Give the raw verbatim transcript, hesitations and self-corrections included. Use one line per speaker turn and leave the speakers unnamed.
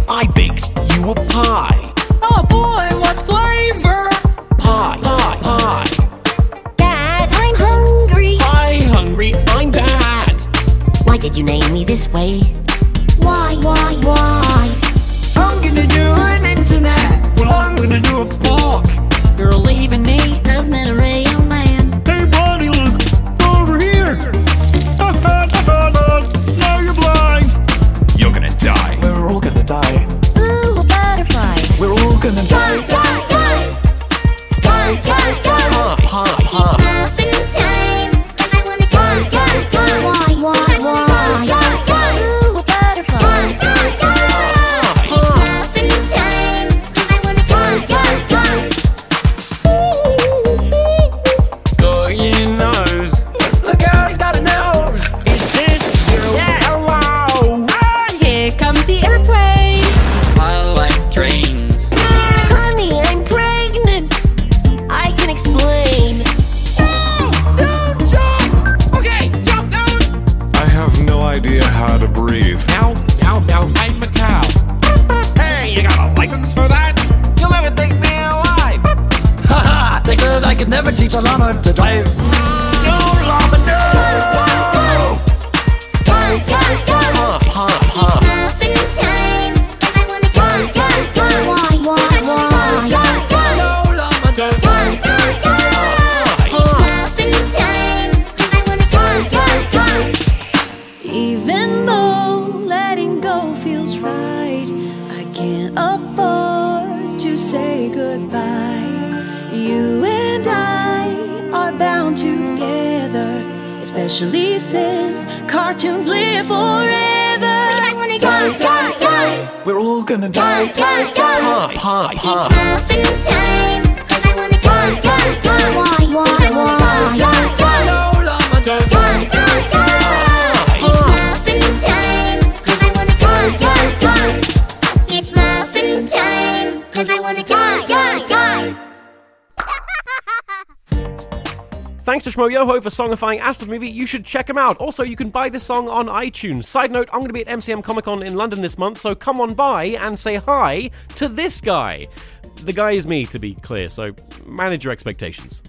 I baked you a pie.
Oh boy, what flavor?
Pie, pie, pie.
Dad, I'm hungry.
Pie hungry, I'm Dad.
Why did you name me this way? Why, why, why?
I'm gonna do an internet.
Well, I'm gonna do a book.
You're leaving me.
I've met a real man.
Hey, buddy, look over here. Now you're blind. You're gonna die.
We're all gonna die.
Ooh, a butterfly.
We're all gonna die.
Die, die, die. Die, die, die.
Pie, pie, pie.
Muffin time. 'Cause I wanna die, die, die. Why, why, why? Die, die. Ooh, a butterfly. Die, die, die. Muffin time. 'Cause I wanna die, die, die.
Oh, your nose.
Look out, he's got a nose.
Is this you?
Yeah.
Hello.
Ah, here comes the airplane.
I like trains.
Honey, I'm pregnant. I can explain.
Don't jump. Okay, jump down.
I have no idea how to breathe.
Now, now, now, I'm a cow. Hey, you got a license for that? You'll never take me alive.
Haha, they said I could never teach a llama to drive.
No, llama, no.
Die, die, die.
Pop, pop, pop.
Muffin time. 'Cause I wanna die, die, die. Why, why, why? Die, die.
No, llama, don't.
Die, die, die. Muffin time. 'Cause I wanna die, die, die.
Even though letting go feels right, I can't afford to say goodbye. You and I are bound together, especially since cartoons live forever.
I wanna die, die, die.
We're all gonna
Die,
die.
die, die.
Pop, pop, pop.
Muffin time. 'Cause I wanna die, die, die. Why, why, why? Die, die.
No, llama, don't.
Die, die, die. Muffin time. 'Cause I wanna die, die, die. It's muffin time. 'Cause I wanna die, die, die.
Thanks to Schmoyoho for songifying Asta's movie. You should check him out. Also, you can buy this song on iTunes. Side note, I'm going to be at M C M Comic Con in London this month, so come on by and say hi to this guy. The guy is me, to be clear, so manage your expectations.